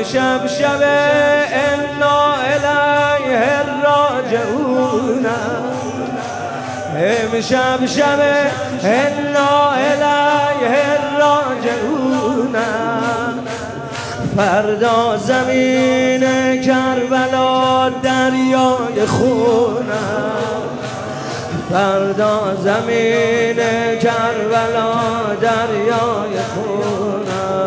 امشب شب انا الیه راجعون، امشب شب انا الیه راجعون، فردا زمین کربلا دریای خون، فردا زمین کربلا دریای خون.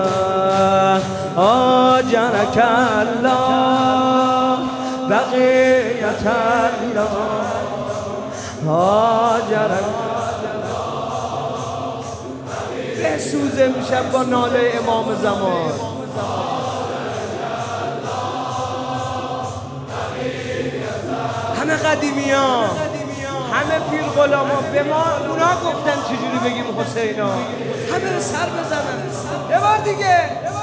آجرک الله بقیت الله، آجرک بسوزه میشه با ناله امام زمان. همه قدیمی ها، همه پیر غلاما به ما اونا گفتن چجوری بگیم حسینا، همه رو سر بزنن. یه بار دیگه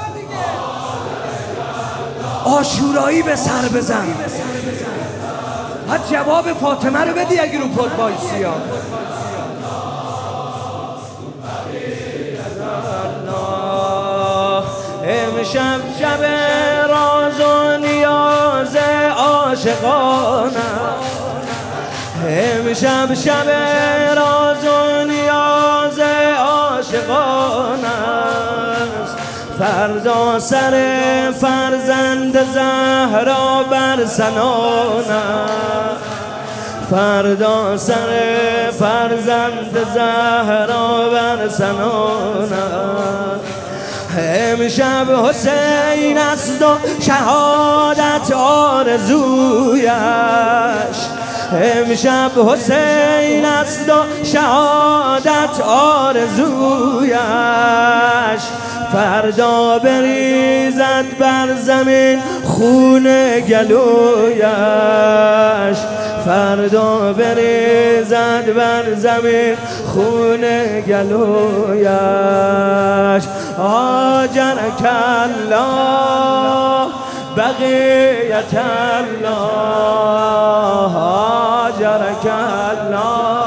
عاشورایی به سر بزن. ها جواب فاطمه رو بدی اگه رو پد بایستی ها. امشب شب راز و نیاز عاشقانه، امشب شب راز و نیاز عاشقانه است، فردا سر فرزند زهرا بر سنانه، فردا سر فرزند زهرا بر سنانه. امشب حسین است و شهادت آرزویش، امشب حسین است و شهادت آرزویش، فردا بریزد بر زمین خون گلویش، فردا بریزد بر زمین خون گلویش. آجرک الله بقیت الله، آجرک الله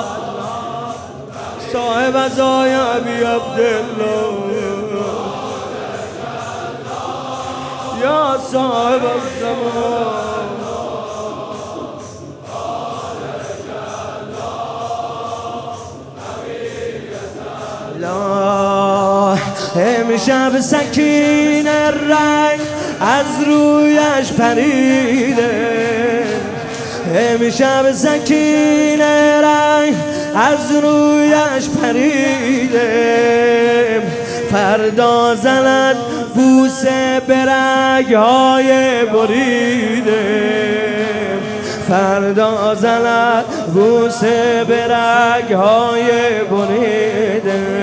صاحب عزای ابی عبدالله، یا صاحب الزمان. امشب سکین رنگ از رویش پریده، امشب سکین رنگ از رویش پریده، فردا زند بوسه به رگ‌های بریده، فردا زند بوسه به رگ‌های بریده.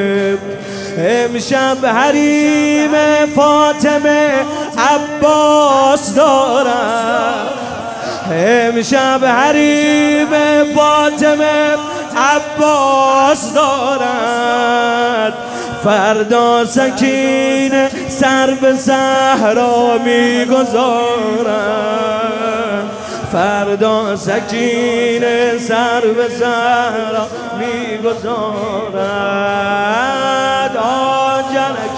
امشب حریم فاطمه عباس دارد، امشب حریم فاطمه عباس دارد، فردا سکینه سر به صحرا میگذارد، فردا سکینه سر به صحرا میگذارد. آجرک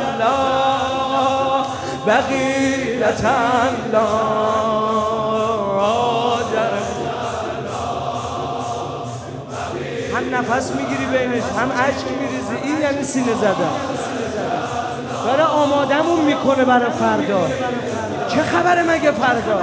الله بقیت الله، آجرک هم نفس میگیری بینش هم اشک میریزی، این یعنی سینه زدن. داره آمادمون میکنه برای فردا. چه خبره مگه فردا؟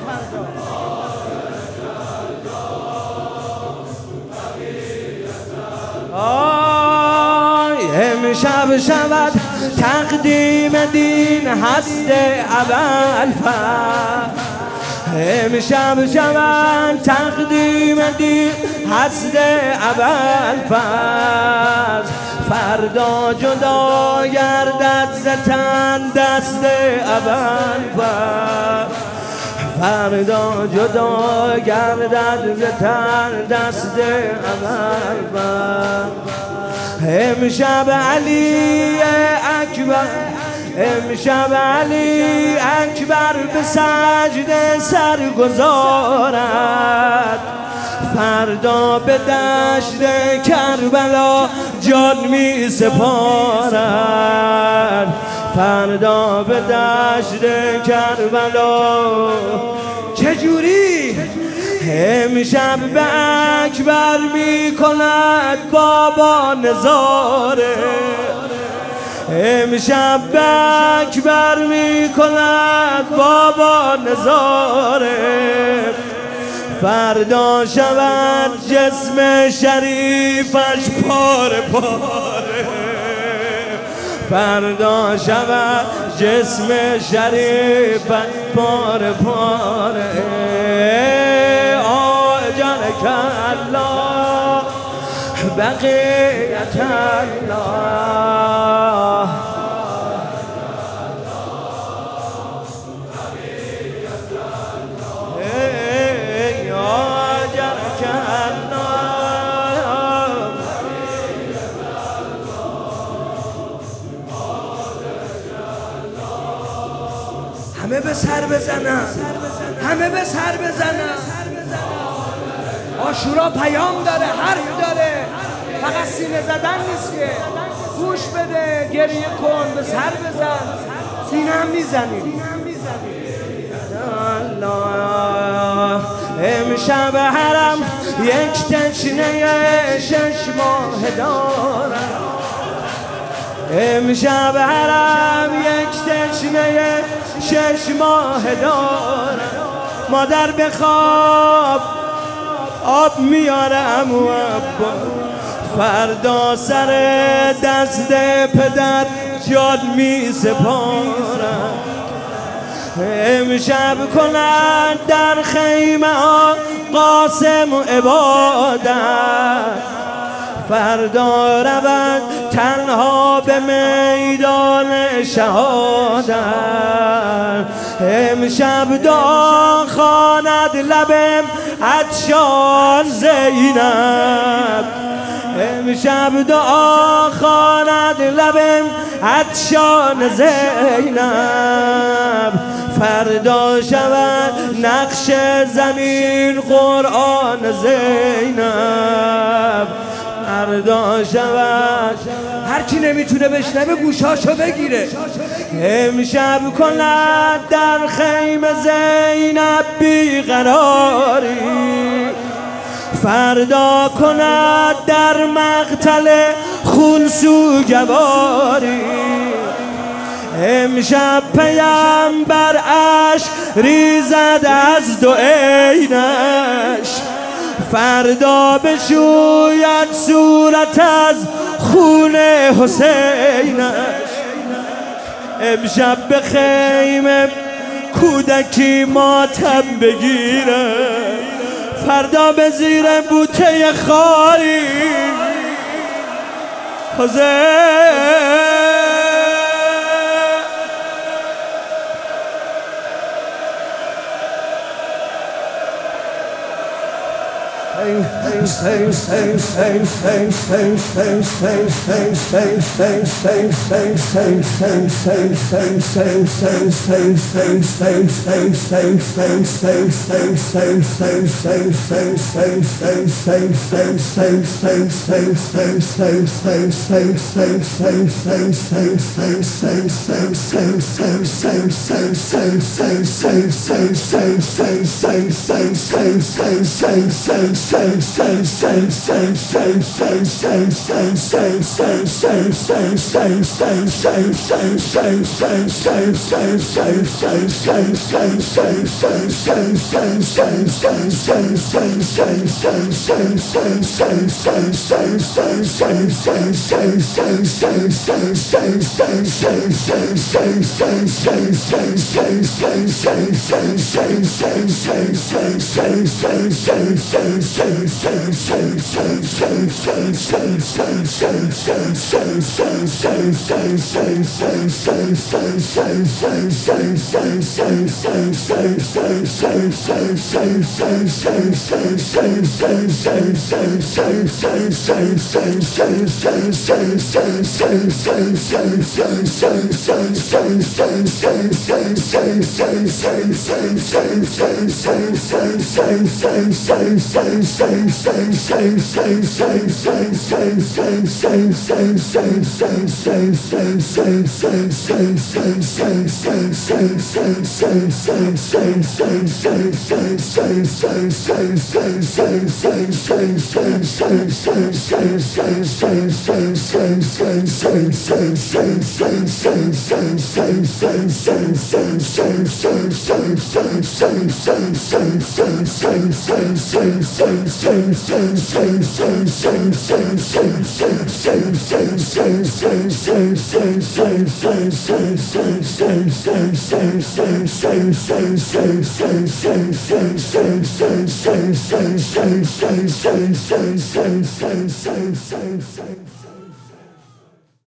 امشب شود تقدیم دین هست ابوالفضل، امشب شود تقدیم دین هست ابوالفضل، فردا جدا گردد ز تن دست ابوالفضل، فردا جدا گردد ز تن دست ابوالفضل. امشب علی اکبر، امشب علی اکبر به سجده سر گذارد، فردا به دشت کربلا جان می سپارد، فردا به دشت کربلا چجوری امشب به اکبر می کند بابا نظاره امشب به اکبر می کند بابا نظاره فردا شود جسم شریفش پاره پاره فردا شود جسم شریفش پاره پاره آجرک الله بقیت الله همه به سر بزنن همه به سر بزنن عاشورا پیام داره حرف داره فقط سینه زدن نیست که گوش بده گریه کن به سر بزن سینه هم میزنیم الله امشب حرم یک تشنه 6 ماه دارم امشب حرم یک تشنه 6 ماه دارم مادر بخواب آب میارم و فردا سر دست پدر جان می سپارم امشب کنند در خیمه ها قاسم و عبادت فردا روند تنها به میدان شهادت امشب دعا خواند لبم عطشان زینب امشب دعا خواند لبم عطشان زینب فردا شود نقش زمین قرآن زینب فردا شود هر کی نمیتونه بشنوه گوشاشو بگیره امشب کند در خیمه زینب بیقراری فردا کند در مقتل خون سوگواری امشب پیامبر اشک ریزد از دو عینش فردا بشوید صورت از خون حسینش امشب به خیمه کودکی ماتم بگیره فردا به زیر بوته خاری حسین Sen